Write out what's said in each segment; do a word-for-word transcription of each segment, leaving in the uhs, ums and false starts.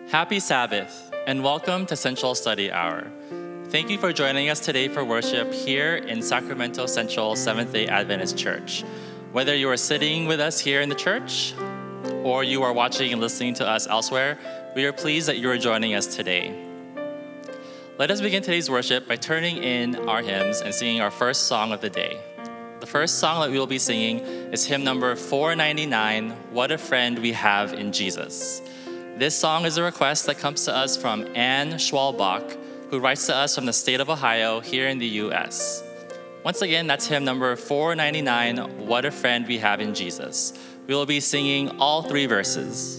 Happy Sabbath, and welcome to Central Study Hour. Thank you for joining us today for worship here in Sacramento Central Seventh-day Adventist Church. Whether you are sitting with us here in the church or you are watching and listening to us elsewhere, we are pleased that you are joining us today. Let us begin today's worship by turning in our hymns and singing our first song of the day. The first song that we will be singing is hymn number four ninety-nine, What a Friend We Have in Jesus. This song is a request that comes to us from Anne Schwalbach, who writes to us from the state of Ohio here in the U S. Once again, that's hymn number four ninety-nine, What a Friend We Have in Jesus. We will be singing all three verses.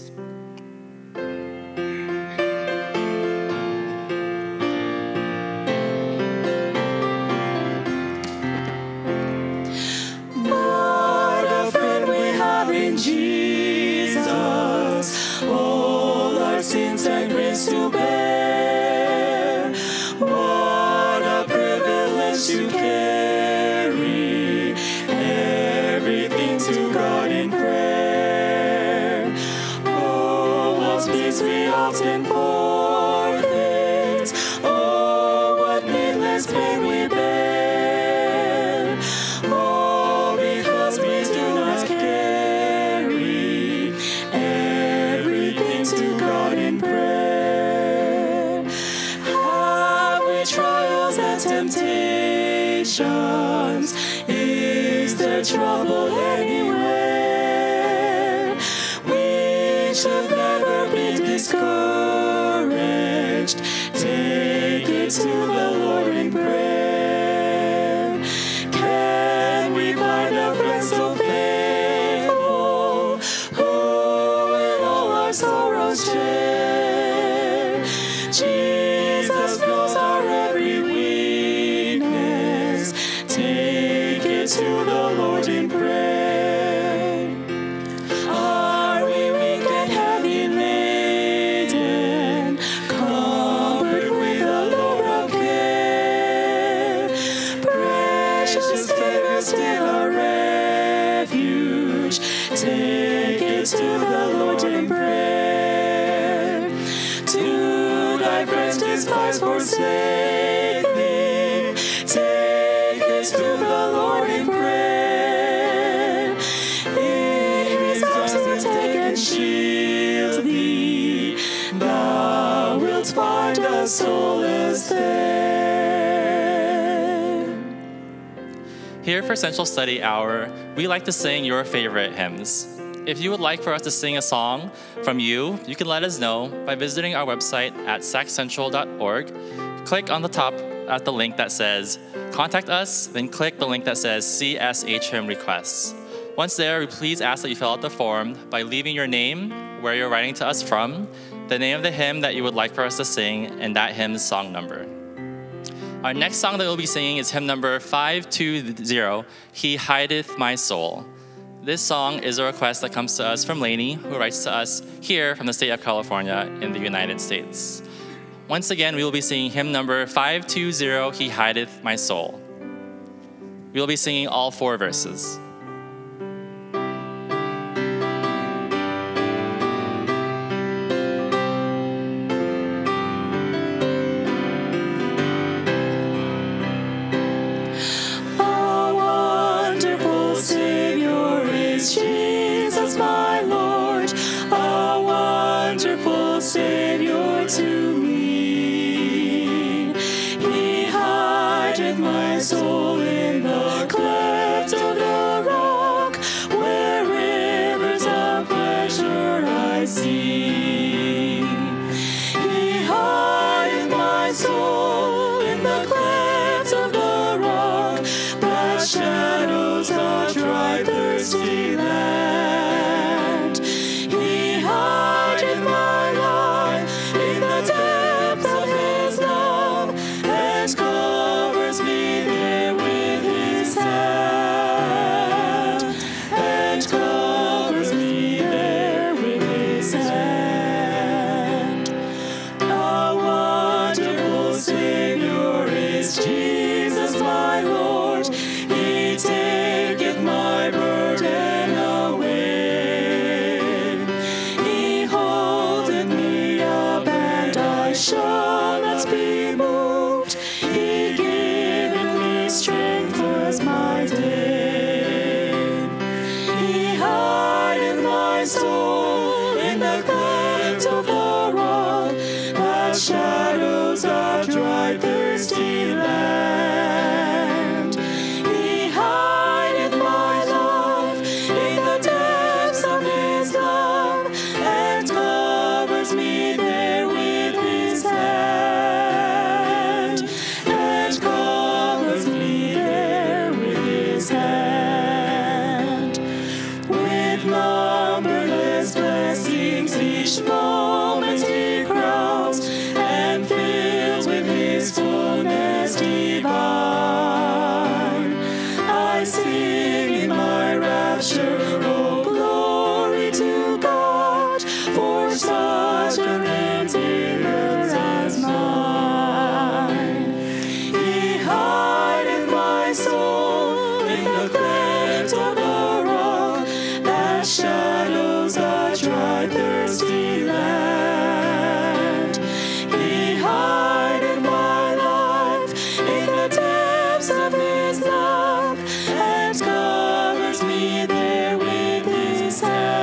To bear, what a privilege to carry everything to God in prayer. Oh, what peace we often forfeit. Oh, what needless pain we bear. Oh, because we do not carry everything to God in prayer. Temptations, is there trouble anywhere? We should never be discouraged. Take it to the Lord in prayer. Can we find a friend so faithful, who in all our sorrows share? Jesus knows our every weakness. Take it to the Lord in prayer. Are we weak and heavy laden, covered with a load of care? Precious Savior, still our refuge. Take it to the Lord in prayer. To thy friends despise, forsake thee. Take it to the Lord in prayer. In his arms take and shield thee. Thou wilt find a solace there. Here for Central Study Hour, we like to sing your favorite hymns. If you would like for us to sing a song from you, you can let us know by visiting our website at sac central dot org. Click on the top at the link that says Contact Us, then click the link that says C S H Hymn Requests. Once there, we please ask that you fill out the form by leaving your name, where you're writing to us from, the name of the hymn that you would like for us to sing, and that hymn's song number. Our next song that we'll be singing is hymn number five two zero, He Hideth My Soul. This song is a request that comes to us from Lainey, who writes to us here from the state of California in the United States. Once again, we will be singing hymn number five two zero, He Hideth My Soul. We will be singing all four verses. Jesus, my Lord, a wonderful Savior to me. He hideth my soul in the cleft of the rock, where rivers of pleasure I see. He hideth my soul in the cleft of the rock, that shadows the dry, thirsty land. He hideth my life in the depths of his love, and covers me there thirsty land. He hideth my love in the depths of his love, and covers me there with his hand, and covers me there with his hand. With numberless blessings each moment he crowns, and fills with his fullness divine. I sing in my rapture, oh glory to God, for such a redeemer as mine. He hideth my soul in the cleft of the rock, that shadows a dry, thirsty land. He hideth my life in the depths of his love, and covers me there with his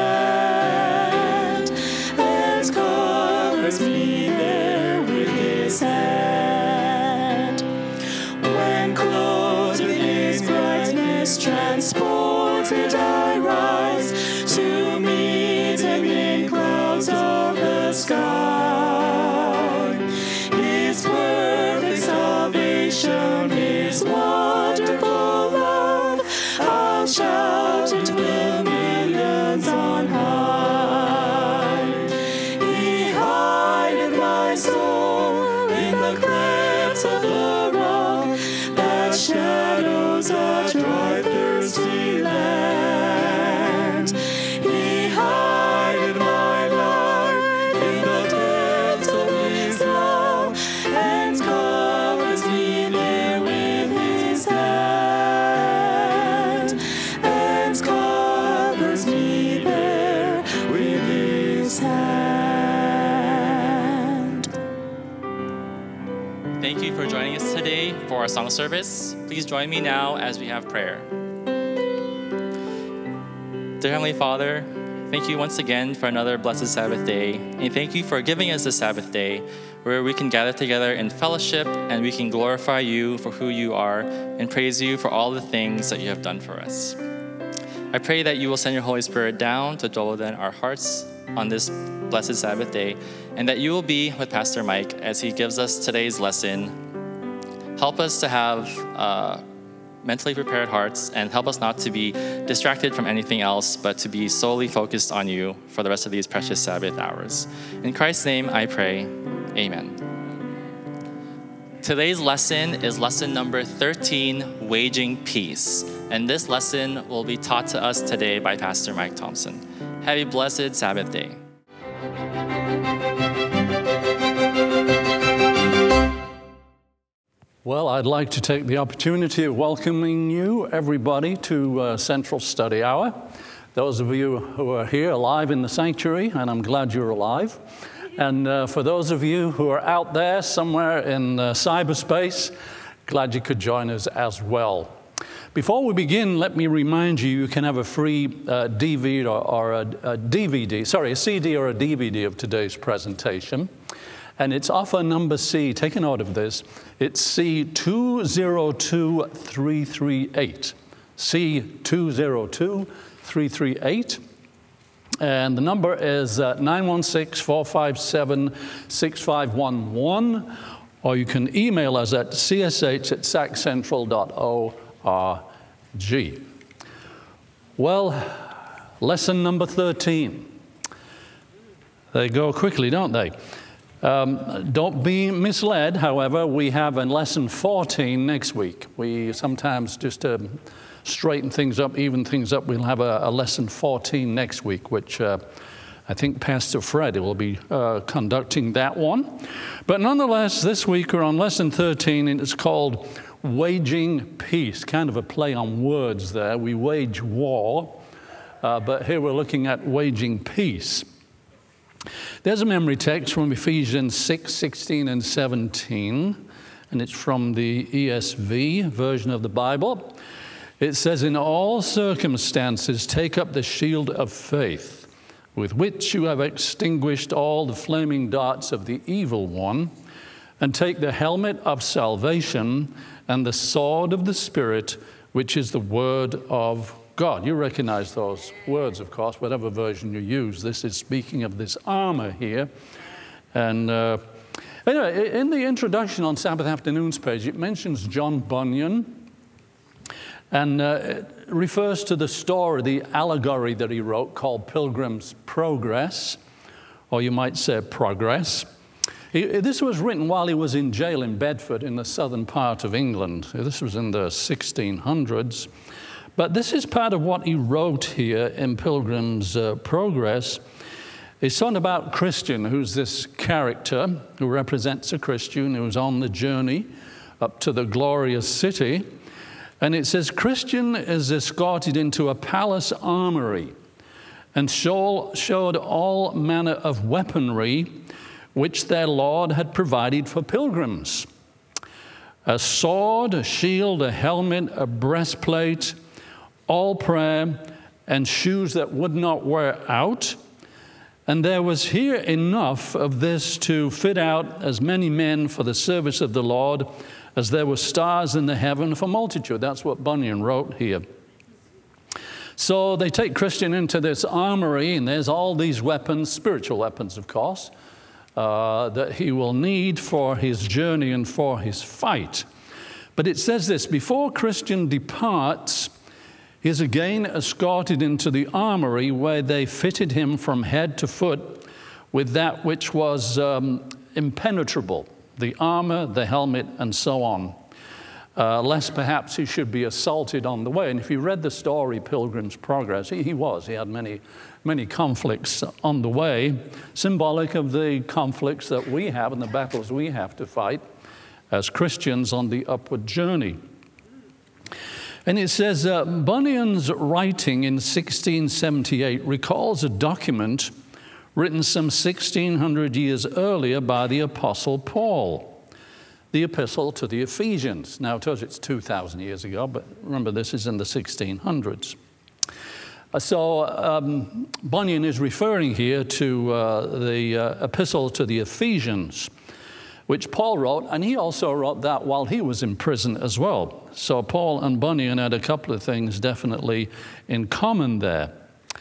hand, and covers me there with his hand. When clothed in his brightness, transported I rise to meet him in clouds of the sky. His perfect salvation, his wonderful love, I'll shout it to millions on high. He hideth my soul in the clefts of the rock, that shadows a dry, thirsty land. He hideth my life in the depths of his love, and covers me there with his hand, and covers me there with his hand. Thank you for joining us today for our song service. Please join me now as we have prayer. Dear Heavenly Father, thank you once again for another blessed Sabbath day. And thank you for giving us this Sabbath day where we can gather together in fellowship and we can glorify you for who you are and praise you for all the things that you have done for us. I pray that you will send your Holy Spirit down to dwell within our hearts on this blessed Sabbath day, and that you will be with Pastor Mike as he gives us today's lesson. Help us to have uh, mentally prepared hearts, and help us not to be distracted from anything else, but to be solely focused on you for the rest of these precious Sabbath hours. In Christ's name I pray, amen. Today's lesson is lesson number thirteen, Waging Peace. And this lesson will be taught to us today by Pastor Mike Thompson. Have a blessed Sabbath day. Well, I'd like to take the opportunity of welcoming you, everybody, to uh, Central Study Hour. Those of you who are here alive in the sanctuary, and I'm glad you're alive. And uh, for those of you who are out there somewhere in uh, cyberspace, glad you could join us as well. Before we begin, let me remind you, you can have a free uh, D V D or, or a, a D V D, sorry, a C D or a D V D of today's presentation. And it's offer number C, take a note of this, it's C two zero two three three eight. C two zero two three three eight. And the number is uh, nine one six, four five seven, six five one one. Or you can email us at c s h at sac central dot org. Well, lesson number thirteen. They go quickly, don't they? Um, don't be misled, however, we have a lesson fourteen next week. We sometimes, just to straighten things up, even things up, we'll have a, a lesson fourteen next week, which uh, I think Pastor Fred will be uh, conducting that one. But nonetheless, this week we're on lesson thirteen, and it's called Waging Peace. Kind of a play on words there. We wage war, uh, but here we're looking at waging peace. There's a memory text from Ephesians six, sixteen, and seventeen, and it's from the E S V version of the Bible. It says, "In all circumstances, take up the shield of faith, with which you have extinguished all the flaming darts of the evil one, and take the helmet of salvation and the sword of the Spirit, which is the word of God. You recognize those words, of course, whatever version you use. This is speaking of this armor here. And uh, anyway, in the introduction on Sabbath Afternoon's page, it mentions John Bunyan, and uh, it refers to the story, the allegory that he wrote called Pilgrim's Progress, or you might say Progress. He, this was written while he was in jail in Bedford in the southern part of England. This was in the sixteen hundreds. But this is part of what he wrote here in Pilgrim's uh, Progress. It's on about Christian, who's this character who represents a Christian who's on the journey up to the glorious city. And it says, Christian is escorted into a palace armory and show, showed all manner of weaponry which their Lord had provided for pilgrims. A sword, a shield, a helmet, a breastplate, all prayer, and shoes that would not wear out. And there was here enough of this to fit out as many men for the service of the Lord as there were stars in the heaven for multitude. That's what Bunyan wrote here. So they take Christian into this armory, and there's all these weapons, spiritual weapons, of course, uh, that he will need for his journey and for his fight. But it says this, before Christian departs, he is again escorted into the armory where they fitted him from head to foot with that which was um, impenetrable, the armor, the helmet, and so on, uh, lest perhaps he should be assaulted on the way. And if you read the story, Pilgrim's Progress, he, he was. He had many, many conflicts on the way, symbolic of the conflicts that we have and the battles we have to fight as Christians on the upward journey. And it says, uh, Bunyan's writing in sixteen seventy-eight recalls a document written some sixteen hundred years earlier by the Apostle Paul, the epistle to the Ephesians. Now, I told you it's two thousand years ago, but remember, this is in the sixteen hundreds. So um, Bunyan is referring here to uh, the uh, epistle to the Ephesians, which Paul wrote, and he also wrote that while he was in prison as well. So Paul and Bunyan had a couple of things definitely in common there.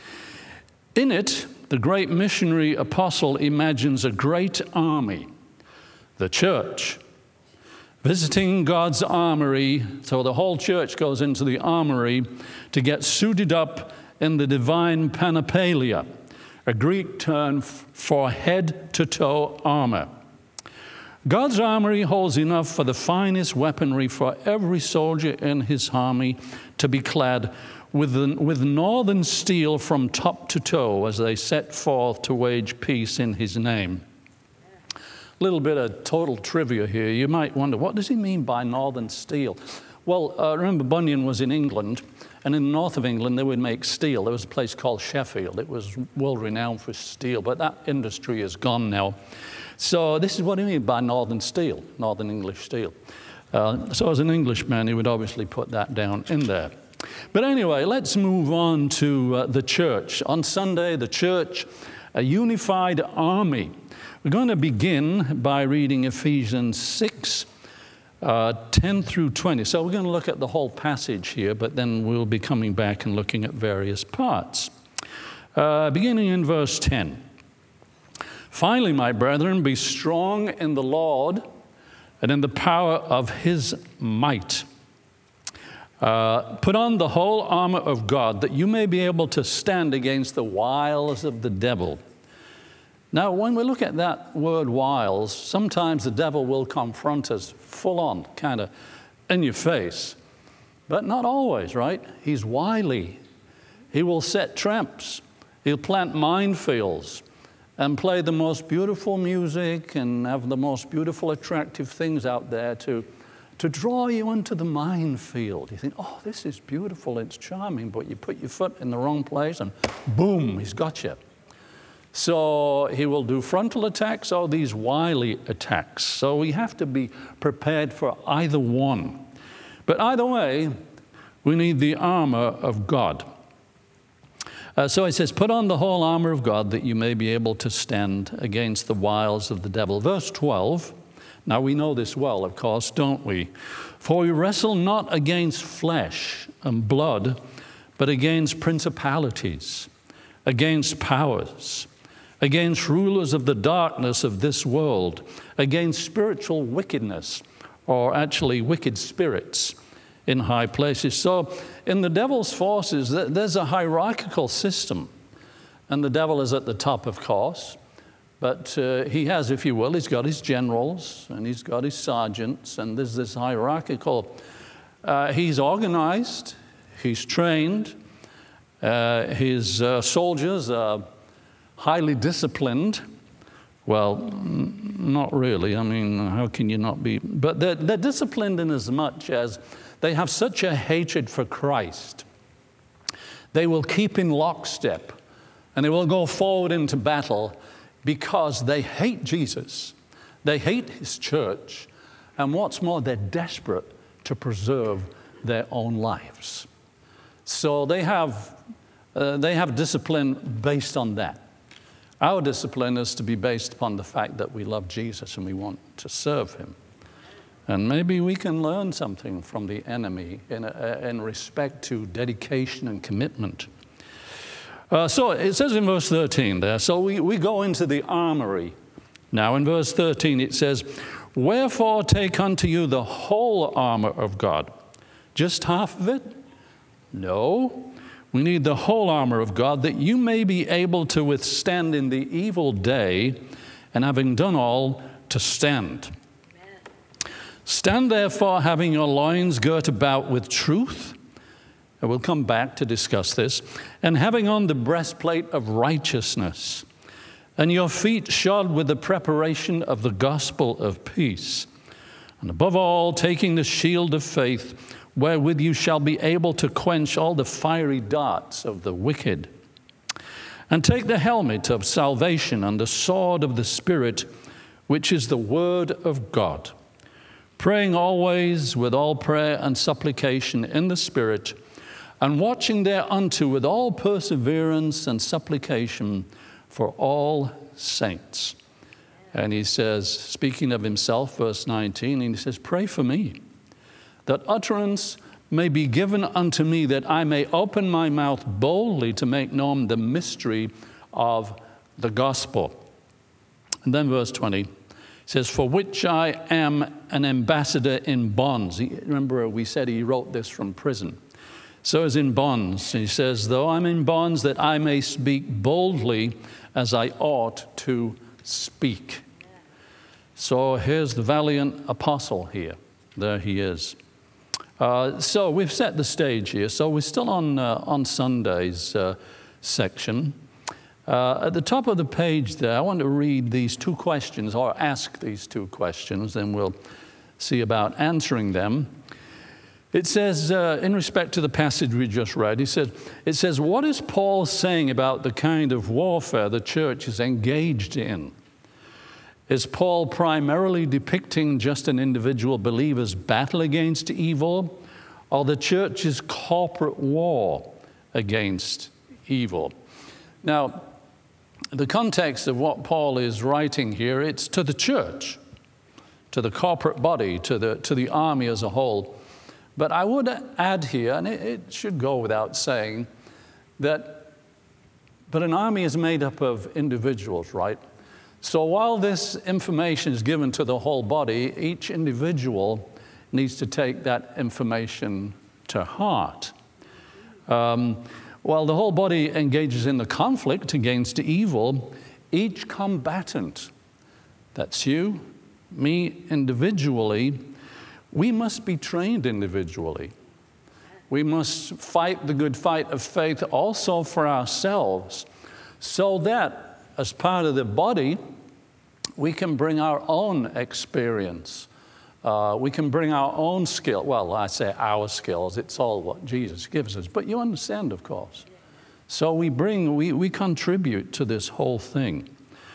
In it, the great missionary apostle imagines a great army, the church, visiting God's armory. So the whole church goes into the armory to get suited up in the divine panoplia, a Greek term for head-to-toe armor. God's armory holds enough for the finest weaponry for every soldier in his army to be clad with, the, with northern steel from top to toe as they set forth to wage peace in his name. A little bit of total trivia here. You might wonder, what does he mean by northern steel? Well, uh, remember Bunyan was in England, and in the north of England they would make steel. There was a place called Sheffield. It was world-renowned for steel, but that industry is gone now. So this is what I mean by northern steel, northern English steel. Uh, so as an Englishman, he would obviously put that down in there. But anyway, let's move on to uh, the church. On Sunday, the church, a unified army. We're going to begin by reading Ephesians six, uh, ten through twenty. So we're going to look at the whole passage here, but then we'll be coming back and looking at various parts. Uh, beginning in verse ten. Finally, my brethren, be strong in the Lord and in the power of his might. Uh, put on the whole armor of God, that you may be able to stand against the wiles of the devil. Now, when we look at that word wiles, sometimes the devil will confront us full on, kind of in your face. But not always, right? He's wily. He will set traps. He'll plant minefields and play the most beautiful music and have the most beautiful, attractive things out there to, to draw you into the minefield. You think, oh, this is beautiful, it's charming, but you put your foot in the wrong place and boom, he's got you. So he will do frontal attacks or these wily attacks. So we have to be prepared for either one. But either way, we need the armor of God. Uh, so it says, put on the whole armor of God that you may be able to stand against the wiles of the devil. Verse twelve, Now we know this well, of course, don't we? For we wrestle not against flesh and blood, but against principalities, against powers, against rulers of the darkness of this world, against spiritual wickedness, or actually wicked spirits in high places. So in the devil's forces, there's a hierarchical system. And the devil is at the top, of course. But uh, he has, if you will, he's got his generals and he's got his sergeants, and there's this hierarchical. Uh, he's organized, he's trained, uh, his uh, soldiers are highly disciplined. Well, n- not really. I mean, how can you not be? But they're, they're disciplined in as much as they have such a hatred for Christ. They will keep in lockstep and they will go forward into battle because they hate Jesus. They hate his church. And what's more, they're desperate to preserve their own lives. So they have, uh, they have discipline based on that. Our discipline is to be based upon the fact that we love Jesus and we want to serve him. And maybe we can learn something from the enemy in, uh, in respect to dedication and commitment. Uh, so it says in verse thirteen there, so we, we go into the armory. Now in verse thirteen it says, wherefore take unto you the whole armor of God. Just half of it? No. We need the whole armor of God, that you may be able to withstand in the evil day, and having done all, to stand. Amen. Stand therefore, having your loins girt about with truth. And we'll come back to discuss this. And having on the breastplate of righteousness, and your feet shod with the preparation of the gospel of peace. And above all, taking the shield of faith, wherewith you shall be able to quench all the fiery darts of the wicked. And take the helmet of salvation and the sword of the Spirit, which is the word of God, praying always with all prayer and supplication in the Spirit, and watching thereunto with all perseverance and supplication for all saints. And he says, speaking of himself, verse nineteen, and he says, pray for me, that utterance may be given unto me, that I may open my mouth boldly to make known the mystery of the gospel. And then verse twenty says, for which I am an ambassador in bonds. He, remember, we said he wrote this from prison. So is in bonds. He says, though I'm in bonds, that I may speak boldly as I ought to speak. So here's the valiant apostle here. There he is. Uh, so we've set the stage here. So we're still on uh, on Sunday's uh, section. Uh, at the top of the page there, I want to read these two questions, or ask these two questions, and we'll see about answering them. It says, uh, in respect to the passage we just read, he said, it says, what is Paul saying about the kind of warfare the church is engaged in? Is Paul primarily depicting just an individual believer's battle against evil, or the church's corporate war against evil? Now, the context of what Paul is writing here, it's to the church, to the corporate body, to the, to the army as a whole. But I would add here, and it, it should go without saying, that but an army is made up of individuals, right? So while this information is given to the whole body, each individual needs to take that information to heart. Um, while the whole body engages in the conflict against evil, each combatant, that's you, me individually, we must be trained individually. We must fight the good fight of faith also for ourselves, so that as part of the body, we can bring our own experience. Uh, we can bring our own skill. Well, I say our skills. It's all what Jesus gives us. But you understand, of course. So we bring, we, we contribute to this whole thing.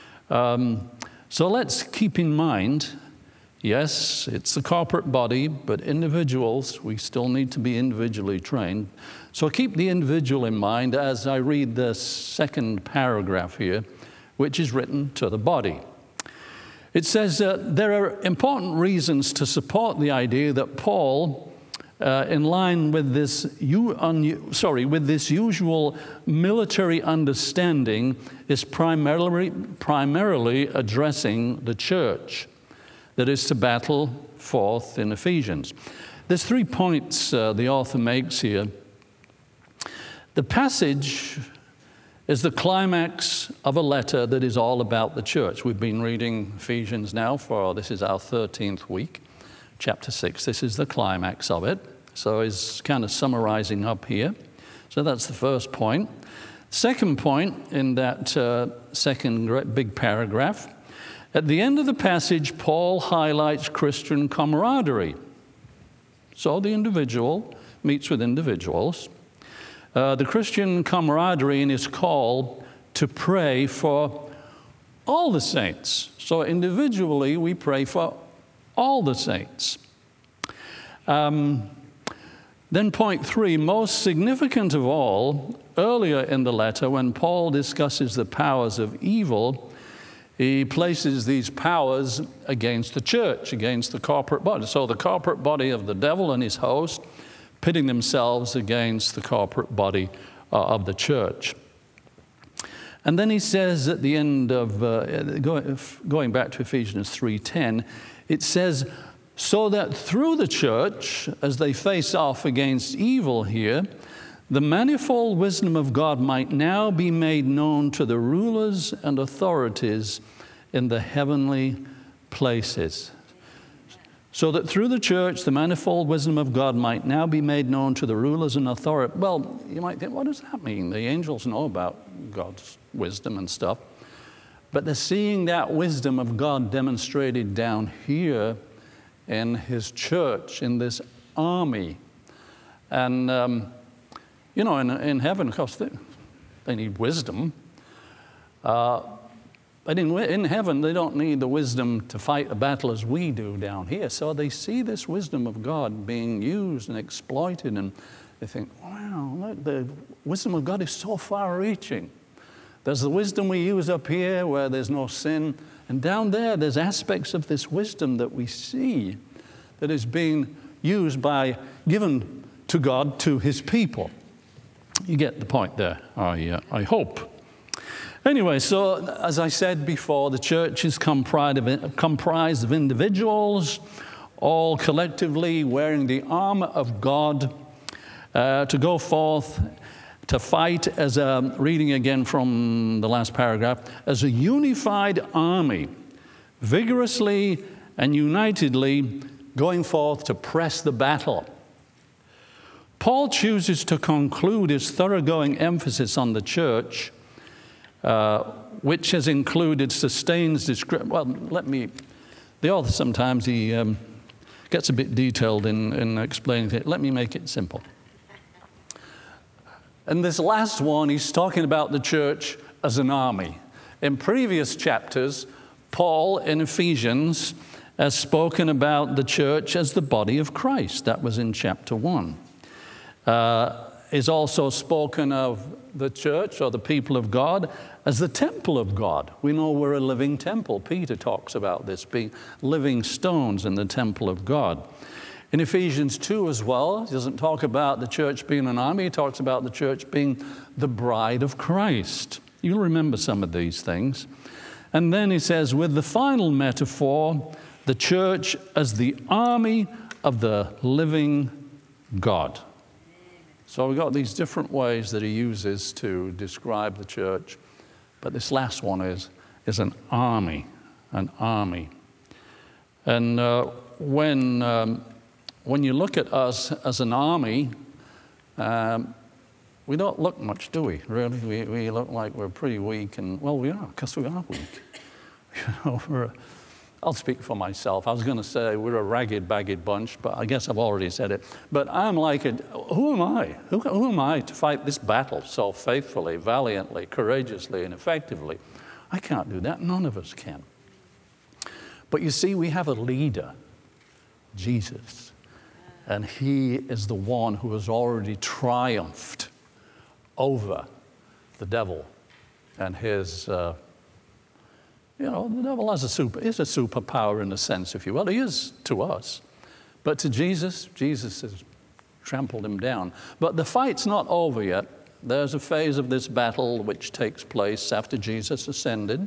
Um, so let's keep in mind, yes, it's the corporate body, but individuals, we still need to be individually trained. So keep the individual in mind as I read the second paragraph here, which is written to the body. It says uh, there are important reasons to support the idea that Paul, uh, in line with this, u- un- sorry, with this usual military understanding, is primarily, primarily addressing the church that is to battle forth in Ephesians. There's three points uh, the author makes here. The passage is the climax of a letter that is all about the church. We've been reading Ephesians now for, this is our thirteenth week, chapter six. This is the climax of it. So he's kind of summarizing up here. So that's the first point. Second point in that uh, second big paragraph, at the end of the passage, Paul highlights Christian camaraderie. So the individual meets with individuals. Uh, the Christian camaraderie in his call to pray for all the saints. So individually, we pray for all the saints. Um, then point three, most significant of all, earlier in the letter, when Paul discusses the powers of evil, he places these powers against the church, against the corporate body. So the corporate body of the devil and his host, pitting themselves against the corporate body uh, of the church. And then he says at the end of, uh, going, going back to Ephesians three ten, it says, so that through the church, as they face off against evil here, the manifold wisdom of God might now be made known to the rulers and authorities in the heavenly places. So that through the church, the manifold wisdom of God might now be made known to the rulers and authorities. Well, you might think, what does that mean? The angels know about God's wisdom and stuff. But they're seeing that wisdom of God demonstrated down here in his church, in this army. And, um, you know, in, in heaven, of course, they, they need wisdom. Uh, But in, in heaven, they don't need the wisdom to fight a battle as we do down here. So they see this wisdom of God being used and exploited, and they think, wow, look, the wisdom of God is so far-reaching. There's the wisdom we use up here where there's no sin, and down there, there's aspects of this wisdom that we see that is being used by, given to God to his people. You get the point there, I, uh, I hope. Anyway, so as I said before, the church is comprised of, comprised of individuals, all collectively wearing the armor of God uh, to go forth to fight, as a, reading again from the last paragraph, as a unified army, vigorously and unitedly going forth to press the battle. Paul chooses to conclude his thoroughgoing emphasis on the church, Uh, which has included sustains description. Well, let me, the author sometimes he um, gets a bit detailed in, in explaining it. Let me make it simple. In this last one, he's talking about the church as an army. In previous chapters, Paul in Ephesians has spoken about the church as the body of Christ. That was in chapter one. Uh, he's also spoken of the church or the people of God as the temple of God. We know we're a living temple. Peter talks about this, being living stones in the temple of God. In Ephesians two as well, he doesn't talk about the church being an army. He talks about the church being the bride of Christ. You'll remember some of these things. And then he says, with the final metaphor, the church as the army of the living God. So we've got these different ways that he uses to describe the church. But this last one is, is an army, an army. And uh, when, um, when you look at us as an army, um, we don't look much, do we, really? We, we look like we're pretty weak, and, well, we are, because we are weak. You know, we're, I'll speak for myself. I was going to say we're a ragged, bagged bunch, but I guess I've already said it. But I'm like, a, who am I? Who, who am I to fight this battle so faithfully, valiantly, courageously, and effectively? I can't do that. None of us can. But you see, we have a leader, Jesus. And he is the one who has already triumphed over the devil and his, uh, You know, the devil has a super, is a superpower in a sense, if you will. He is to us. But to Jesus, Jesus has trampled him down. But the fight's not over yet. There's a phase of this battle which takes place after Jesus ascended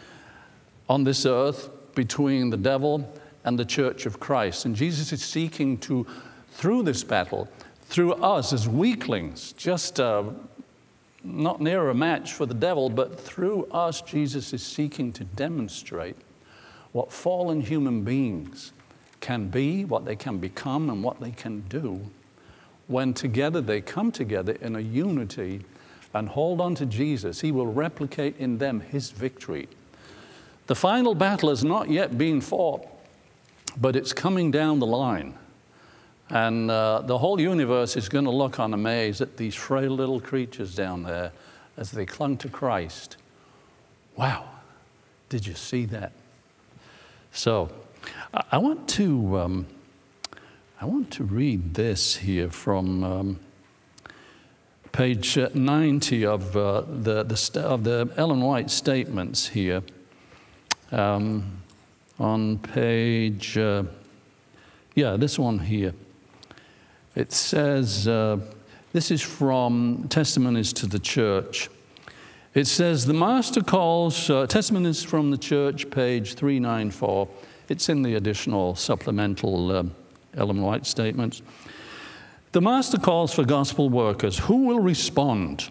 on this earth between the devil and the church of Christ. And Jesus is seeking to, through this battle, through us as weaklings, just uh, not near a match for the devil, but through us, Jesus is seeking to demonstrate what fallen human beings can be, what they can become, and what they can do when together they come together in a unity and hold on to Jesus. He will replicate in them his victory. The final battle has not yet been fought, but it's coming down the line. And uh, the whole universe is going to look on amaze at these frail little creatures down there as they clung to Christ. Wow, did you see that? So I, I want to um, I want to read this here from um, page ninety of uh, the the of the Ellen White statements here. Um, on page uh, yeah, this one here. It says, uh, this is from Testimonies to the Church. It says, the Master calls, uh, Testimonies from the Church, page three ninety-four. It's in the additional supplemental uh, Ellen White statements. The Master calls for gospel workers. Who will respond?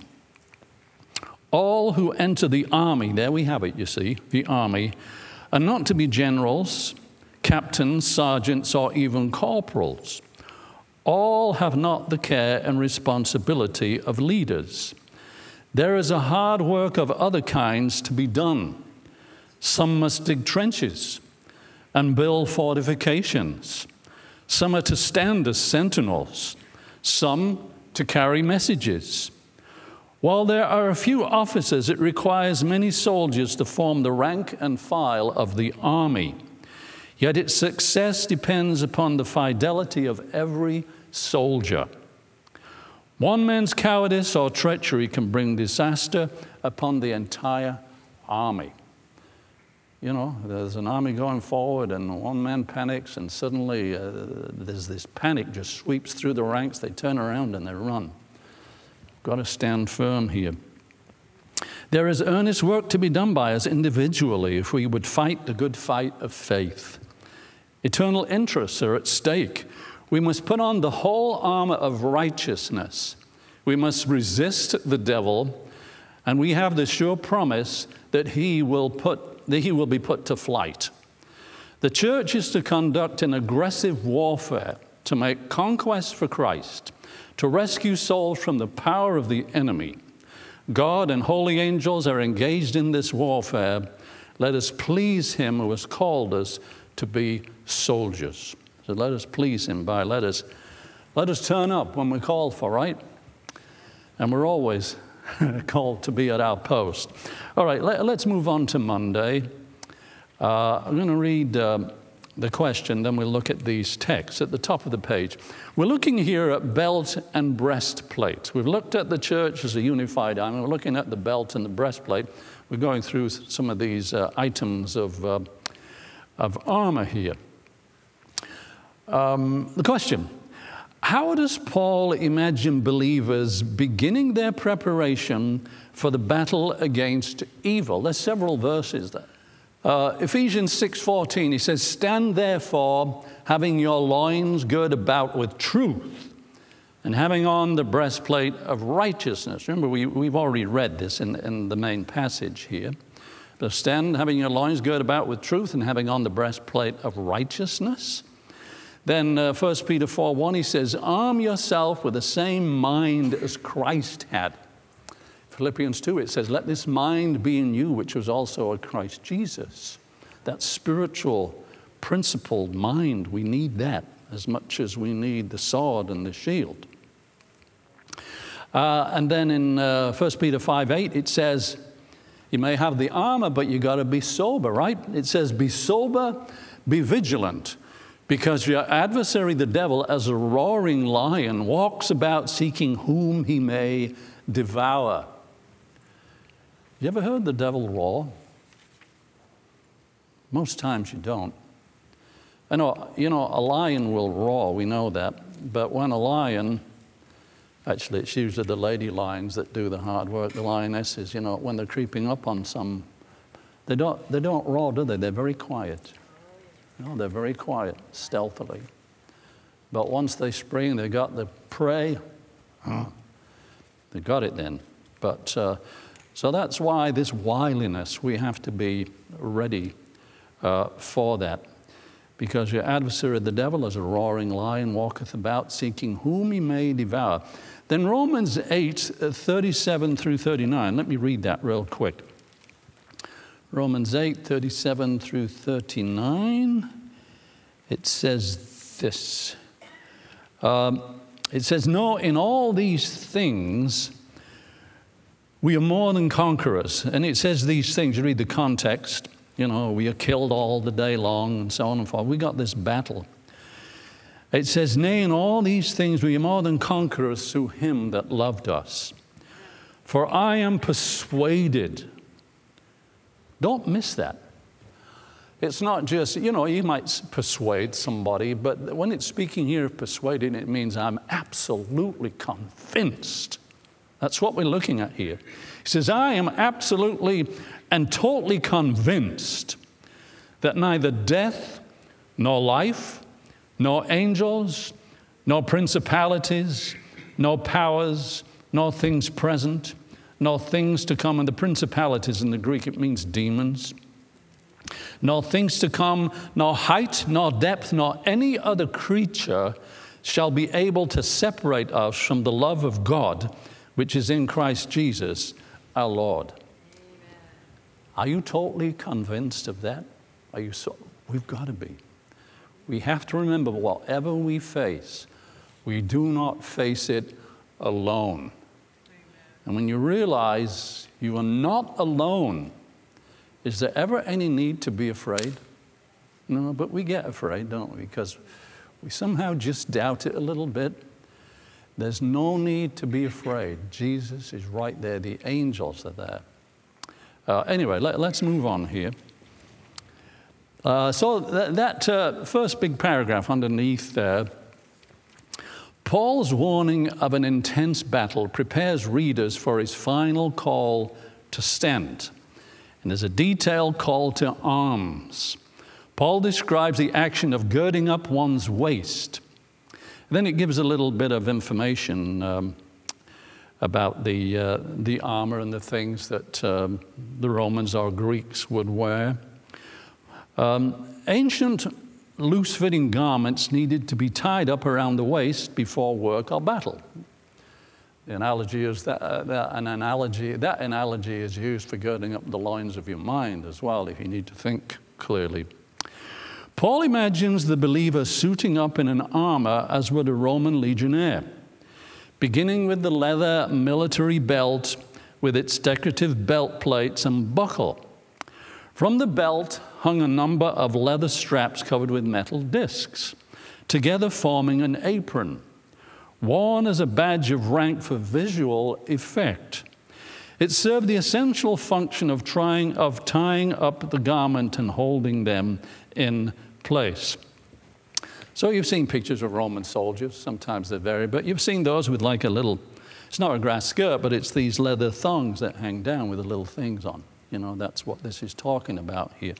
All who enter the army, there we have it, you see, the army, are not to be generals, captains, sergeants, or even corporals. All have not the care and responsibility of leaders. There is a hard work of other kinds to be done. Some must dig trenches and build fortifications. Some are to stand as sentinels. Some to carry messages. While there are a few officers, it requires many soldiers to form the rank and file of the army. Yet its success depends upon the fidelity of every soldier. One man's cowardice or treachery can bring disaster upon the entire army. You know, there's an army going forward and one man panics and suddenly uh, there's this panic just sweeps through the ranks. They turn around and they run. Got to stand firm here. There is earnest work to be done by us individually if we would fight the good fight of faith. Eternal interests are at stake. We must put on the whole armor of righteousness. We must resist the devil, and we have the sure promise that he will put that he will be put to flight. The church is to conduct an aggressive warfare to make conquest for Christ, to rescue souls from the power of the enemy. God and holy angels are engaged in this warfare. Let us please him who has called us to be soldiers. So let us please him by let us let us turn up when we're called for, right? And we're always called to be at our post. All right, let, let's move on to Monday. Uh, I'm going to read uh, the question, then we'll look at these texts at the top of the page. We're looking here at belt and breastplate. We've looked at the church as a unified army. We're looking at the belt and the breastplate. We're going through some of these uh, items of, uh, of armor here. Um, the question, how does Paul imagine believers beginning their preparation for the battle against evil? There's several verses there. Uh, Ephesians six fourteen, he says, stand therefore, having your loins girt about with truth, and having on the breastplate of righteousness. Remember, we, we've already read this in, in the main passage here. But stand, having your loins girt about with truth, and having on the breastplate of righteousness. Then uh, First Peter four one, he says, arm yourself with the same mind as Christ had. Philippians two, it says, let this mind be in you, which was also in Christ Jesus. That spiritual, principled mind, we need that as much as we need the sword and the shield. Uh, and then in uh, First Peter five eight, it says, you may have the armor, but you got to be sober, right? It says, be sober, be vigilant. Because your adversary, the devil, as a roaring lion, walks about seeking whom he may devour. You ever heard the devil roar? Most times you don't. I know, you know, a lion will roar, we know that. But when a lion, actually it's usually the lady lions that do the hard work, the lionesses, you know, when they're creeping up on some, they don't, they don't roar, do they? They're very quiet. You know, they're very quiet, stealthily. But once they spring, they got the prey, huh, they got it then. But uh, so that's why this wiliness, we have to be ready uh, for that. Because your adversary, the devil, as a roaring lion, walketh about, seeking whom he may devour. Then Romans eight, thirty-seven through thirty-nine. Let me read that real quick. Romans eight, thirty-seven through thirty-nine. It says this. Um, it says, no, in all these things we are more than conquerors. And it says these things, you read the context, you know, we are killed all the day long and so on and forth. We got this battle. It says, nay, in all these things we are more than conquerors through him that loved us. For I am persuaded. Don't miss that. It's not just, you know, you might persuade somebody, but when it's speaking here of persuading, it means I'm absolutely convinced. That's what we're looking at here. He says, I am absolutely and totally convinced that neither death, nor life, nor angels, nor principalities, nor powers, nor things present, nor things to come. And the principalities in the Greek, it means demons. Nor things to come, nor height, nor depth, nor any other creature shall be able to separate us from the love of God, which is in Christ Jesus, our Lord. Amen. Are you totally convinced of that? Are you so? We've got to be. We have to remember, whatever we face, we do not face it alone. Amen. And when you realize you are not alone, is there ever any need to be afraid? No, but we get afraid, don't we? Because we somehow just doubt it a little bit. There's no need to be afraid. Jesus is right there. The angels are there. Uh, anyway, let, let's move on here. Uh, so th- that uh, first big paragraph underneath there, Paul's warning of an intense battle prepares readers for his final call to stand. And there's a detailed call to arms. Paul describes the action of girding up one's waist. And then it gives a little bit of information um, about the, uh, the armor and the things that um, the Romans or Greeks would wear. Um, ancient loose-fitting garments needed to be tied up around the waist before work or battle. The analogy is that, uh, that an analogy that analogy is used for girding up the loins of your mind as well, if you need to think clearly. Paul imagines the believer suiting up in an armor as would a Roman legionnaire, beginning with the leather military belt with its decorative belt plates and buckle. From the belt hung a number of leather straps covered with metal discs, together forming an apron, worn as a badge of rank for visual effect. It served the essential function of trying of tying up the garment and holding them in place. So you've seen pictures of Roman soldiers. Sometimes they vary, but you've seen those with like a little, it's not a grass skirt, but it's these leather thongs that hang down with the little things on. You know, that's what this is talking about here.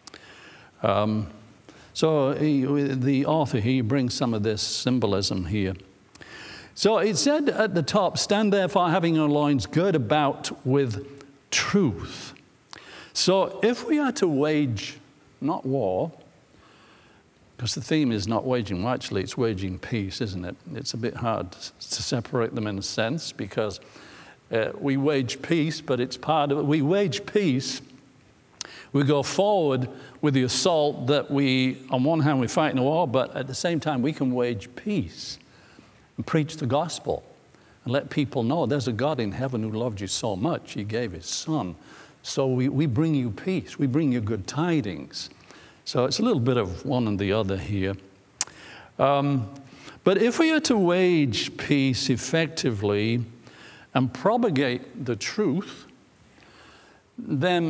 Um, so he, the author, he brings some of this symbolism here. So it said at the top, stand therefore having your loins girt about with truth. So if we are to wage, not war, because the theme is not waging war, actually it's waging peace, isn't it? It's a bit hard to separate them in a sense, because uh, we wage peace, but it's part of it. We wage peace, we go forward with the assault that we, on one hand, we're fighting a war, but at the same time, we can wage peace and preach the gospel and let people know there's a God in heaven who loved you so much, he gave his son. So we, we bring you peace, we bring you good tidings. So it's a little bit of one and the other here. Um, but if we are to wage peace effectively and propagate the truth, then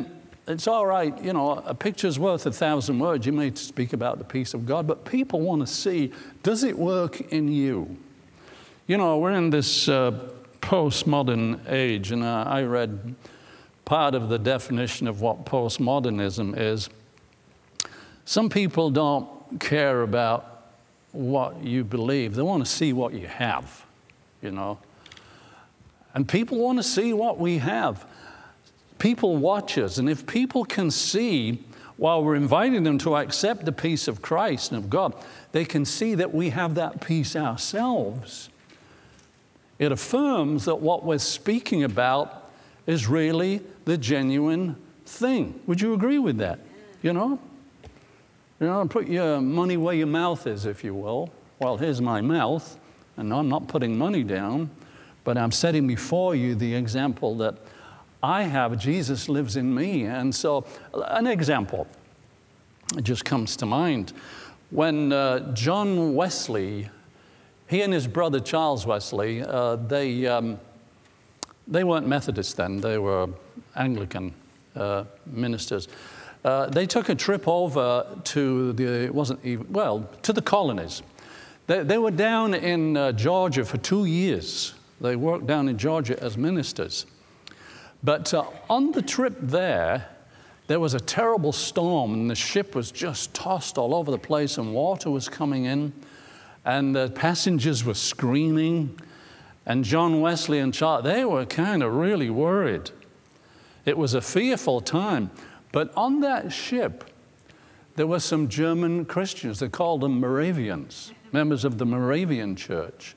it's all right, you know, a picture's worth a thousand words. You may speak about the peace of God, but people want to see, does it work in you? You know, we're in this uh, postmodern age, and uh, I read part of the definition of what postmodernism is. Some people don't care about what you believe. They want to see what you have, you know. And people want to see what we have. People watch us, and if people can see, while we're inviting them to accept the peace of Christ and of God, they can see that we have that peace ourselves. It affirms that what we're speaking about is really the genuine thing. Would you agree with that? You know? You know, put your money where your mouth is, if you will. Well, here's my mouth, and I'm not putting money down, but I'm setting before you the example that I have. Jesus lives in me. And so, an example, it just comes to mind. When uh, John Wesley, he and his brother Charles Wesley, uh, they, um, they weren't Methodists then, they were Anglican uh, ministers. Uh, they took a trip over to the, it wasn't even, well, to the colonies. They, they were down in uh, Georgia for two years. They worked down in Georgia as ministers. But uh, on the trip there, there was a terrible storm, and the ship was just tossed all over the place, and water was coming in, and the passengers were screaming, and John Wesley and Charles, they were kind of really worried. It was a fearful time. But on that ship, there were some German Christians. They called them Moravians, members of the Moravian church.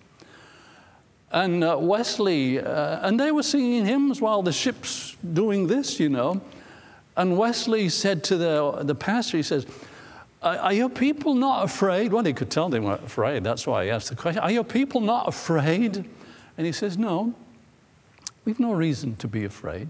And uh, Wesley, uh, and they were singing hymns while the ship's doing this, you know. And Wesley said to the, the pastor, he says, are, are your people not afraid? Well, he could tell they weren't afraid. That's why he asked the question. Are your people not afraid? And he says, no, we've no reason to be afraid.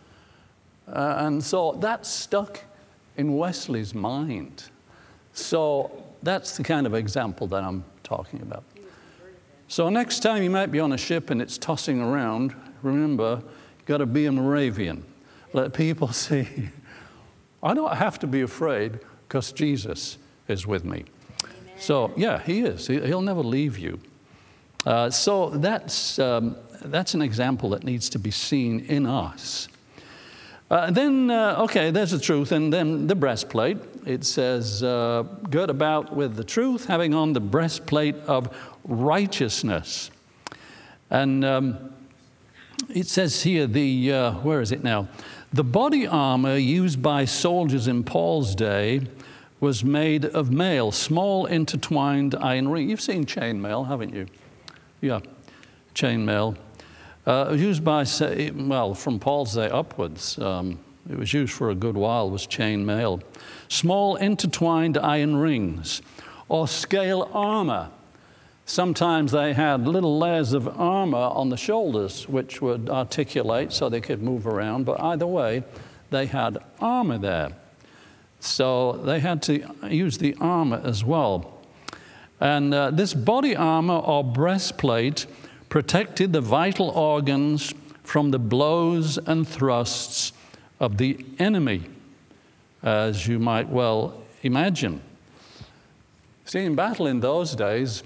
Uh, and so that stuck in Wesley's mind. So that's the kind of example that I'm talking about. So next time you might be on a ship and it's tossing around, remember, you've got to be a Moravian. Let people see, I don't have to be afraid because Jesus is with me. Amen. So yeah, he is. He'll never leave you. Uh, so that's, um, that's an example that needs to be seen in us. Uh, then, uh, okay, there's the truth, and then the breastplate. It says, uh, girt about with the truth, having on the breastplate of righteousness. And um, it says here, the uh, where is it now? The body armor used by soldiers in Paul's day was made of mail, small intertwined iron ring. You've seen chain mail, haven't you? Yeah, chain mail. Uh, used by, well, from Paul's day upwards, um, it was used for a good while, was chain mail. Small intertwined iron rings, or scale armor. Sometimes they had little layers of armor on the shoulders, which would articulate so they could move around, but either way, they had armor there. So they had to use the armor as well. And uh, this body armor or breastplate protected the vital organs from the blows and thrusts of the enemy, as you might well imagine. See, in battle in those days,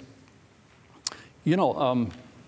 you know, um,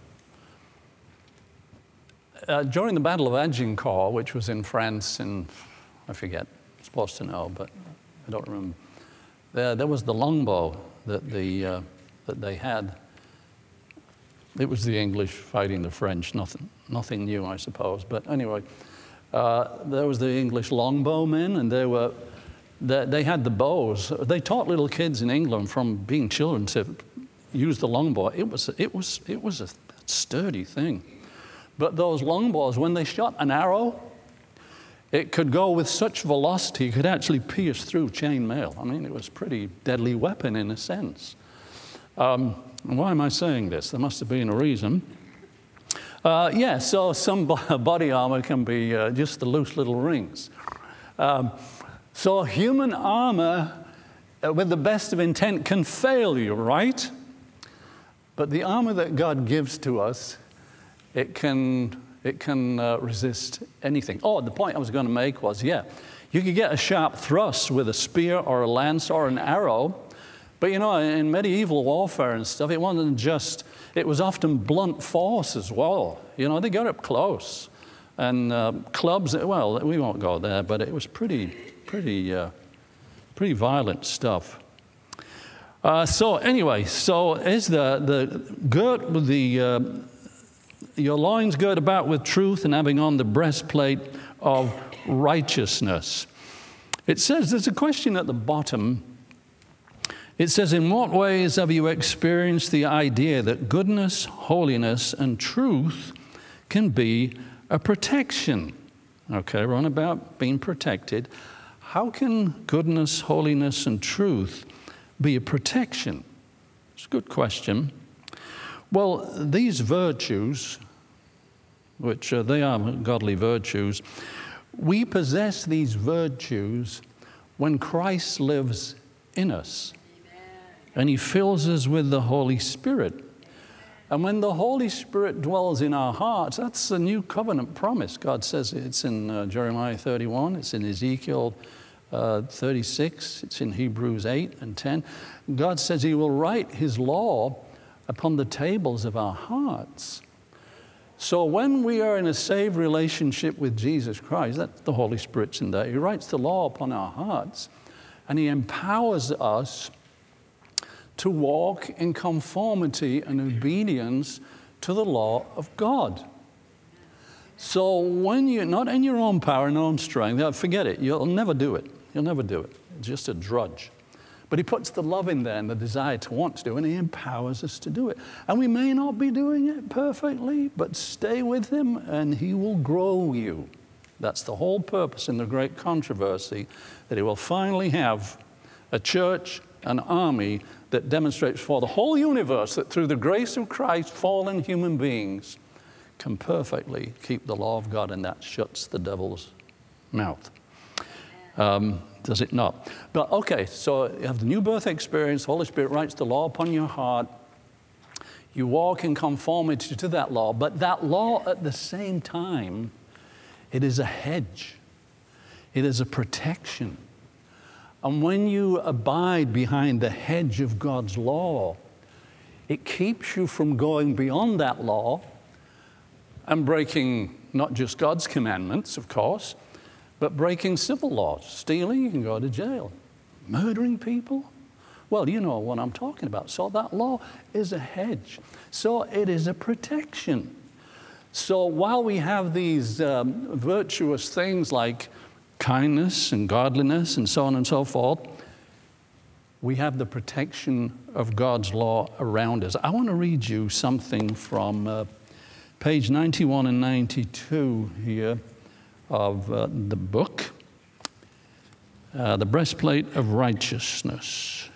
uh, during the Battle of Agincourt, which was in France in, I forget, I'm supposed to know, but I don't remember, there, there was the longbow that, the, uh, that they had. It was the English fighting the French, nothing, nothing new, I suppose. But anyway, uh, there was the English longbowmen, and they were, they, they had the bows. They taught little kids in England from being children to use the longbow. It was, it was, it was a sturdy thing. But those longbows, when they shot an arrow, it could go with such velocity, it could actually pierce through chain mail. I mean, it was a pretty deadly weapon in a sense. Um, Why am I saying this? There must have been a reason. Uh, yeah, so some body armor can be uh, just the loose little rings. Um, so human armor, uh, with the best of intent, can fail you, right? But the armor that God gives to us, it can, it can uh, resist anything. Oh, the point I was going to make was, yeah, You could get a sharp thrust with a spear or a lance or an arrow. But, you know, in medieval warfare and stuff, it wasn't just, it was often blunt force as well. You know, they got up close. And uh, clubs, well, we won't go there, but it was pretty, pretty, uh, pretty violent stuff. Uh, so anyway, so is the, the girt with the, uh, your loins girt about with truth and having on the breastplate of righteousness. It says, there's a question at the bottom. It says, in what ways have you experienced the idea that goodness, holiness, and truth can be a protection? Okay, we're on about being protected. How can goodness, holiness, and truth be a protection? It's a good question. Well, these virtues, which uh, they are godly virtues, we possess these virtues when Christ lives in us. And he fills us with the Holy Spirit. And when the Holy Spirit dwells in our hearts, that's a new covenant promise. God says it's in uh, Jeremiah thirty-one, it's in Ezekiel uh, thirty-six, it's in Hebrews eight and ten. God says he will write his law upon the tables of our hearts. So when we are in a saved relationship with Jesus Christ, that's the Holy Spirit's in there. He writes the law upon our hearts, and he empowers us to walk in conformity and obedience to the law of God. So when you're not in your own power and own strength, forget it. You'll never do it. You'll never do it. It's just a drudge. But he puts the love in there and the desire to want to do it, and he empowers us to do it. And we may not be doing it perfectly, but stay with him and he will grow you. That's the whole purpose in the great controversy, that he will finally have a church, an army that demonstrates for the whole universe that through the grace of Christ, fallen human beings can perfectly keep the law of God, and that shuts the devil's mouth. Um, does it not? But okay, so you have the new birth experience, the Holy Spirit writes the law upon your heart. You walk in conformity to that law, but that law at the same time, it is a hedge. It is a protection. And when you abide behind the hedge of God's law, it keeps you from going beyond that law and breaking not just God's commandments, of course, but breaking civil laws. Stealing, you can go to jail. Murdering people? Well, you know what I'm talking about. So that law is a hedge. So it is a protection. So while we have these um, virtuous things like kindness and godliness and so on and so forth, we have the protection of God's law around us. I want to read you something from uh, page ninety-one and ninety-two here of uh, the book, uh, The Breastplate of Righteousness.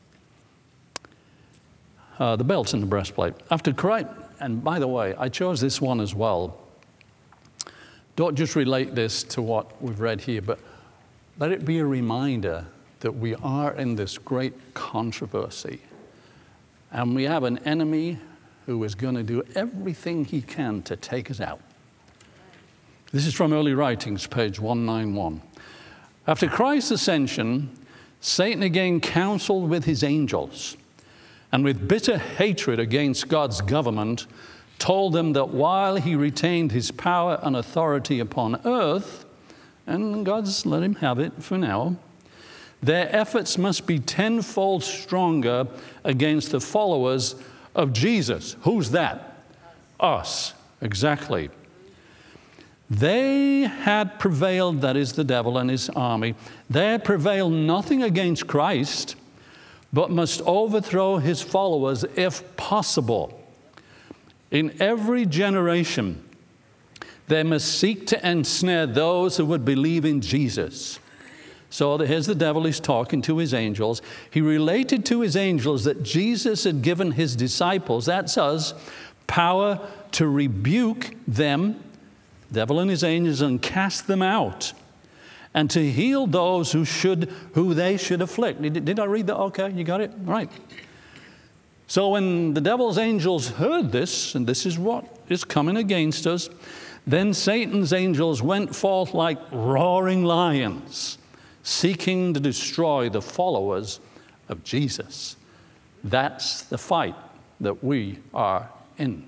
Uh, the belt and the breastplate. After Christ, and by the way, I chose this one as well. Don't just relate this to what we've read here, but let it be a reminder that we are in this great controversy. And we have an enemy who is going to do everything he can to take us out. This is from Early Writings, page one ninety-one. After Christ's ascension, Satan again counseled with his angels, and with bitter hatred against God's government, told them that while he retained his power and authority upon earth, and God's let him have it for now, their efforts must be tenfold stronger against the followers of Jesus. Who's that? Us, exactly. They had prevailed, that is the devil and his army, they had prevailed nothing against Christ, but must overthrow his followers if possible. In every generation, they must seek to ensnare those who would believe in Jesus. So here's the devil, he's talking to his angels. He related to his angels that Jesus had given his disciples, that's us, power to rebuke them, devil and his angels, and cast them out, and to heal those who should, who they should afflict. Did, did I read that? Okay, you got it? Right. So when the devil's angels heard this, and this is what is coming against us, Then Satan's angels went forth like roaring lions, seeking to destroy the followers of Jesus. That's the fight that we are in.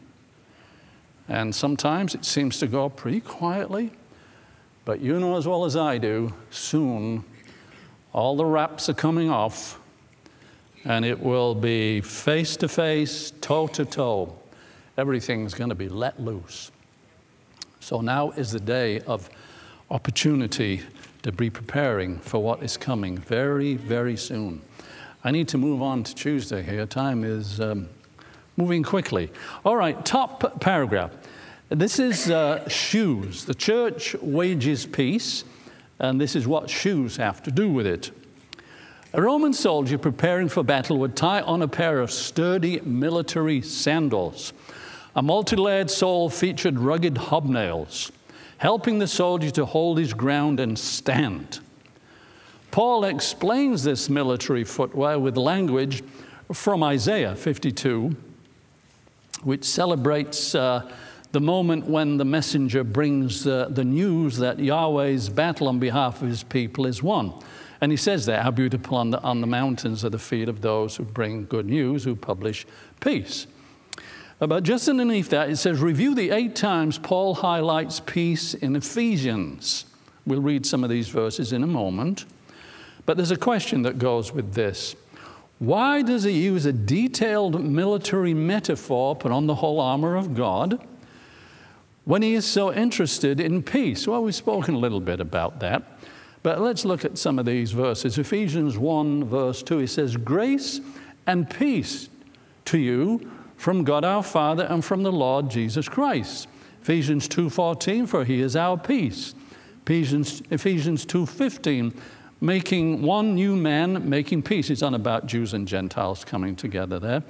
And sometimes it seems to go pretty quietly, but you know as well as I do, soon all the wraps are coming off, and it will be face to face, toe to toe. Everything's going to be let loose. So now is the day of opportunity to be preparing for what is coming very, very soon. I need to move on to Tuesday here. Time is um, moving quickly. All right, top paragraph. This is uh, shoes. The church wages peace, and this is what shoes have to do with it. A Roman soldier preparing for battle would tie on a pair of sturdy military sandals. A multi-layered sole featured rugged hobnails, helping the soldier to hold his ground and stand. Paul explains this military footwear with language from Isaiah fifty-two, which celebrates uh, the moment when the messenger brings uh, the news that Yahweh's battle on behalf of his people is won. And he says there, how beautiful on the, on the mountains are the feet of those who bring good news, who publish peace. But just underneath that, it says, review the eight times Paul highlights peace in Ephesians. We'll read some of these verses in a moment. But there's a question that goes with this. Why does he use a detailed military metaphor, put on the whole armor of God, when he is so interested in peace? Well, we've spoken a little bit about that. But let's look at some of these verses. Ephesians one, verse two, he says, grace and peace to you from God our Father and from the Lord Jesus Christ. Ephesians two fourteen, for he is our peace. Ephesians, Ephesians two fifteen, making one new man, making peace. He's on about Jews and Gentiles coming together there.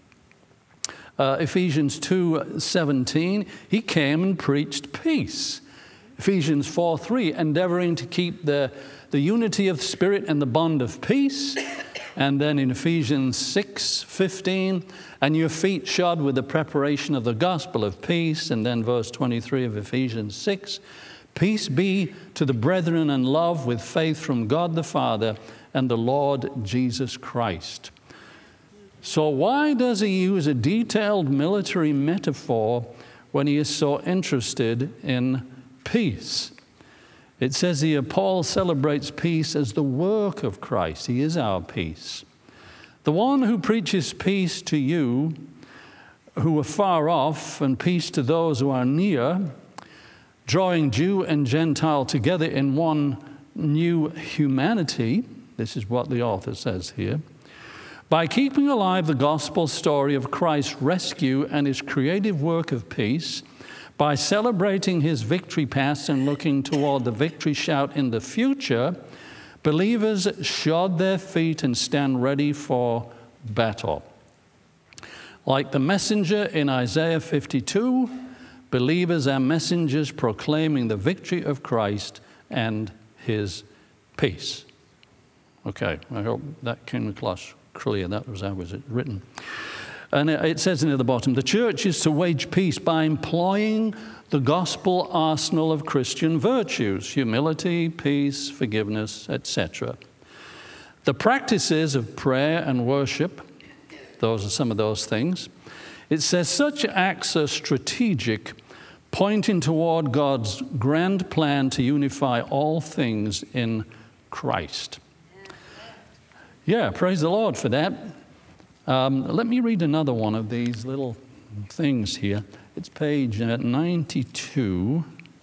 Uh, Ephesians two seventeen, he came and preached peace. Ephesians four three, endeavoring to keep the, the unity of spirit and the bond of peace. And then in Ephesians six fifteen, and your feet shod with the preparation of the gospel of peace. And then verse twenty-three of Ephesians six, peace be to the brethren and love with faith from God the Father and the Lord Jesus Christ. So why does he use a detailed military metaphor when he is so interested in peace? It says here, Paul celebrates peace as the work of Christ. He is our peace. The one who preaches peace to you who are far off and peace to those who are near, drawing Jew and Gentile together in one new humanity, this is what the author says here, by keeping alive the gospel story of Christ's rescue and his creative work of peace, by celebrating his victory past and looking toward the victory shout in the future, believers shod their feet and stand ready for battle. Like the messenger in Isaiah fifty-two, believers are messengers proclaiming the victory of Christ and his peace. Okay, I hope that came across clear. That was how was it written. And it says near the bottom, the church is to wage peace by employing the gospel arsenal of Christian virtues, humility, peace, forgiveness, et cetera. The practices of prayer and worship, those are some of those things. It says such acts are strategic, pointing toward God's grand plan to unify all things in Christ. Yeah, praise the Lord for that. Um, let me read another one of these little things here. It's page uh, ninety-two,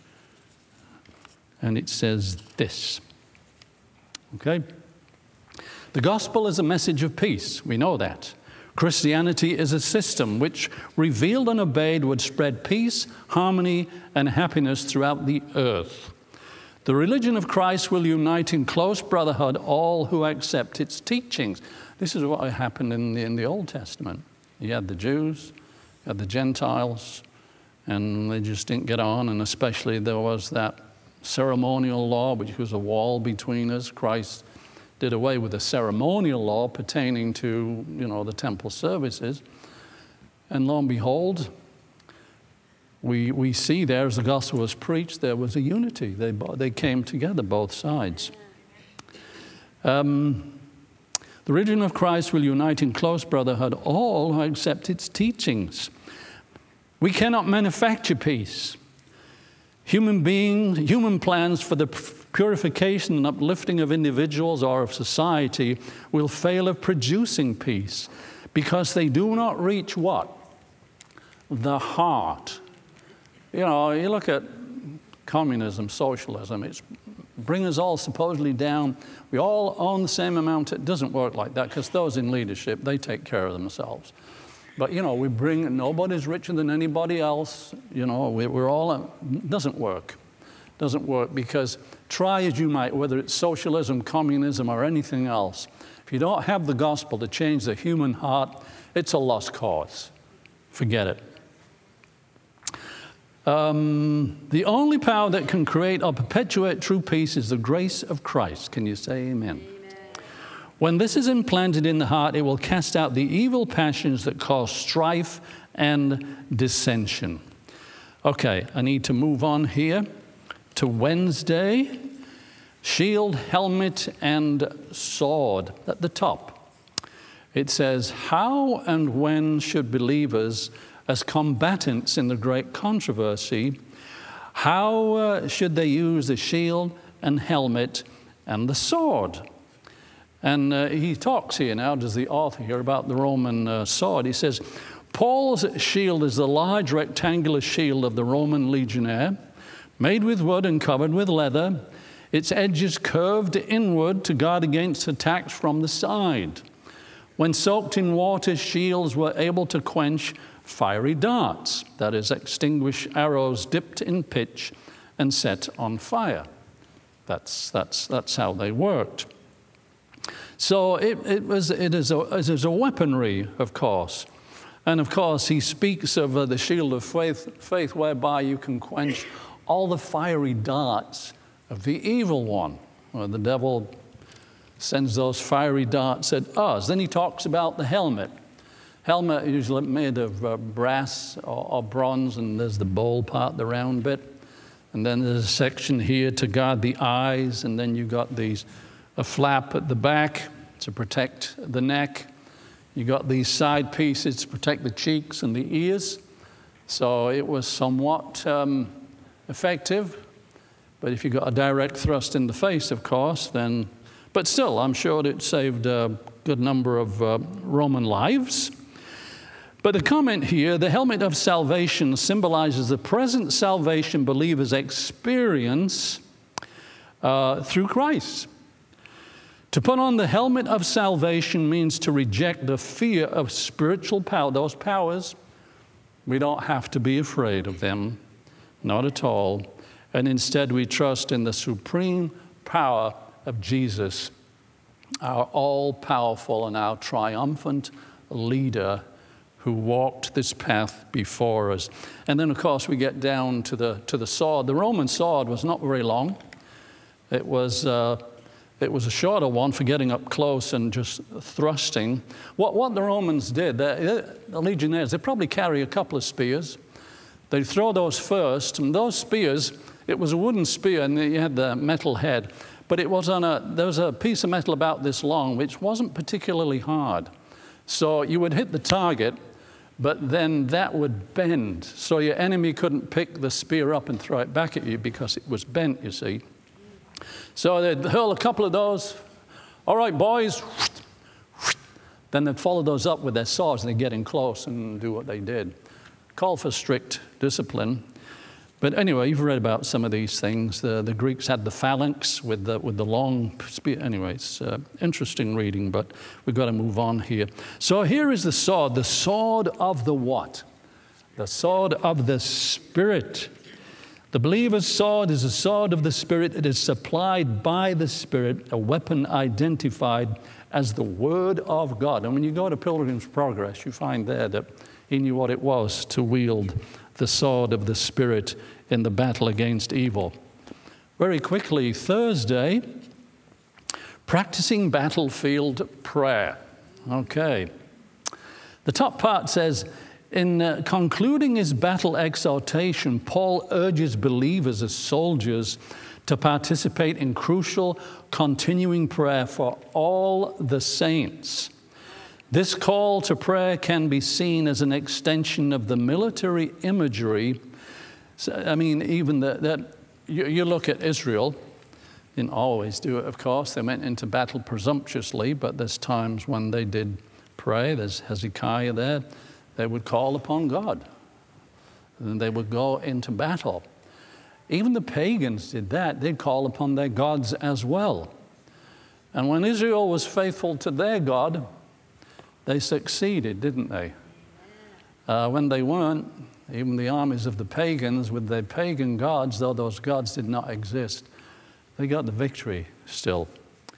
and it says this. Okay? The gospel is a message of peace. We know that. Christianity is a system which, revealed and obeyed, would spread peace, harmony, and happiness throughout the earth. The religion of Christ will unite in close brotherhood all who accept its teachings. This is what happened in the, in the Old Testament. You had the Jews, you had the Gentiles, and they just didn't get on, and especially there was that ceremonial law, which was a wall between us. Christ did away with the ceremonial law pertaining to, you know, the temple services. And lo and behold, we, we see there as the gospel was preached, there was a unity. They, they came together, both sides. Um, the religion of Christ will unite in close brotherhood all who accept its teachings. We cannot manufacture peace. Human beings, human plans for the purification and uplifting of individuals or of society will fail of producing peace because they do not reach what? The heart. You know, you look at communism, socialism, it's bring us all supposedly down. We all own the same amount. It doesn't work like that because those in leadership, they take care of themselves. But, you know, we bring, nobody's richer than anybody else. You know, we, we're all, it doesn't work. Doesn't work because try as you might, whether it's socialism, communism, or anything else, if you don't have the gospel to change the human heart, it's a lost cause. Forget it. Um, the only power that can create or perpetuate true peace is the grace of Christ. Can you say amen? Amen. When this is implanted in the heart, it will cast out the evil passions that cause strife and dissension. Okay, I need to move on here to Wednesday. Shield, helmet, and sword at the top. It says, how and when should believers, as combatants in the great controversy, how uh, should they use the shield and helmet and the sword? And uh, he talks here now, does the author here, about the Roman uh, sword. He says, Paul's shield is the large rectangular shield of the Roman legionnaire, made with wood and covered with leather, its edges curved inward to guard against attacks from the side. When soaked in water, shields were able to quench fiery darts, that is, extinguish arrows dipped in pitch and set on fire. That's, that's, that's how they worked. So it, it, was, it, is a, it is a weaponry, of course. And of course, he speaks of uh, the shield of faith, faith, whereby you can quench all the fiery darts of the evil one. Well, the devil sends those fiery darts at us. Then he talks about the helmet. Helmet is usually made of uh, brass or, or bronze, and there's the bowl part, the round bit. And then there's a section here to guard the eyes, and then you've got these, a flap at the back to protect the neck. You got these side pieces to protect the cheeks and the ears. So it was somewhat um, effective. But if you got a direct thrust in the face, of course, then, but still, I'm sure it saved a good number of uh, Roman lives. But the comment here, the helmet of salvation symbolizes the present salvation believers experience uh, through Christ. To put on the helmet of salvation means to reject the fear of spiritual power. Those powers, we don't have to be afraid of them, not at all. And instead we trust in the supreme power of Jesus, our all-powerful and our triumphant leader who walked this path before us. And then, of course, we get down to the, to the sword. The Roman sword was not very long. It was... Uh, It was a shorter one for getting up close and just thrusting. What, what the Romans did, the, the legionnaires, they probably carry a couple of spears. They throw those first, and those spears, it was a wooden spear, and you had the metal head. But it was on a, there was a piece of metal about this long, which wasn't particularly hard. So you would hit the target, but then that would bend. So your enemy couldn't pick the spear up and throw it back at you because it was bent, you see. So they'd hurl a couple of those. All right, boys. Then they'd follow those up with their swords, and they'd get in close and do what they did. Call for strict discipline. But anyway, you've read about some of these things. The, the Greeks had the phalanx with the, with the long spear. Anyway, it's uh, interesting reading, but we've got to move on here. So here is the sword, the sword of the what? The sword of the Spirit. The believer's sword is a sword of the Spirit. It is supplied by the Spirit, a weapon identified as the Word of God. And when you go to Pilgrim's Progress, you find there that he knew what it was to wield the sword of the Spirit in the battle against evil. Very quickly, Thursday, practicing battlefield prayer. Okay. The top part says, In uh, concluding his battle exhortation, Paul urges believers as soldiers to participate in crucial, continuing prayer for all the saints. This call to prayer can be seen as an extension of the military imagery. So, I mean, even the, that you, you look at Israel, didn't always do it, of course. They went into battle presumptuously, but there's times when they did pray. There's Hezekiah there. They would call upon God, and they would go into battle. Even the pagans did that. They'd call upon their gods as well. And when Israel was faithful to their God, they succeeded, didn't they? Uh, when they weren't, even the armies of the pagans with their pagan gods, though those gods did not exist, they got the victory still.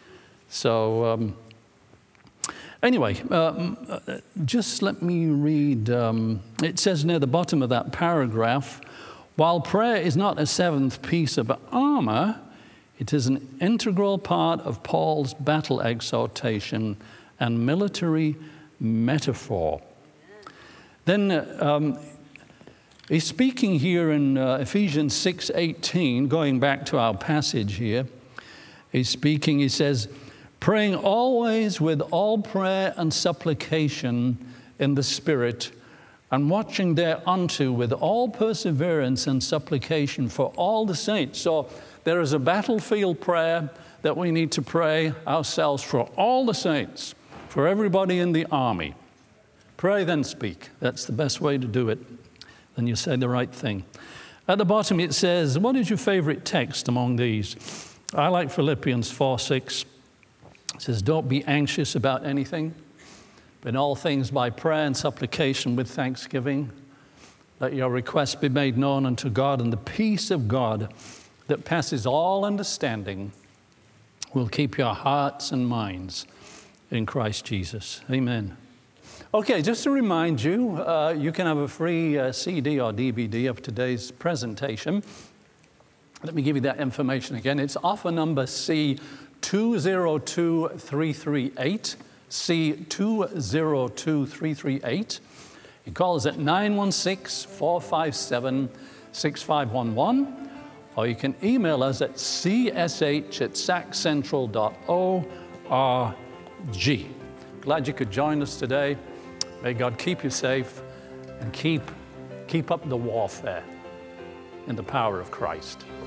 So um, anyway, um, just let me read. Um, it says near the bottom of that paragraph, while prayer is not a seventh piece of armor, it is an integral part of Paul's battle exhortation and military metaphor. Then um, he's speaking here in uh, Ephesians six eighteen, going back to our passage here. He's speaking, he says, praying always with all prayer and supplication in the Spirit, and watching thereunto with all perseverance and supplication for all the saints. So there is a battlefield prayer that we need to pray ourselves for all the saints, for everybody in the army. Pray, then speak. That's the best way to do it. Then you say the right thing. At the bottom it says, what is your favorite text among these? I like Philippians four six. It says, don't be anxious about anything, but in all things by prayer and supplication with thanksgiving, let your requests be made known unto God, and the peace of God that passes all understanding will keep your hearts and minds in Christ Jesus. Amen. Okay, just to remind you, uh, you can have a free uh, C D or D V D of today's presentation. Let me give you that information again. It's offer number C two zero two three three eight, C two zero two three three eight. You call us at nine one six, four five seven, six five one one, or you can email us at c s h at sac central dot org. Glad you could join us today. May God keep you safe and keep, keep up the warfare in the power of Christ.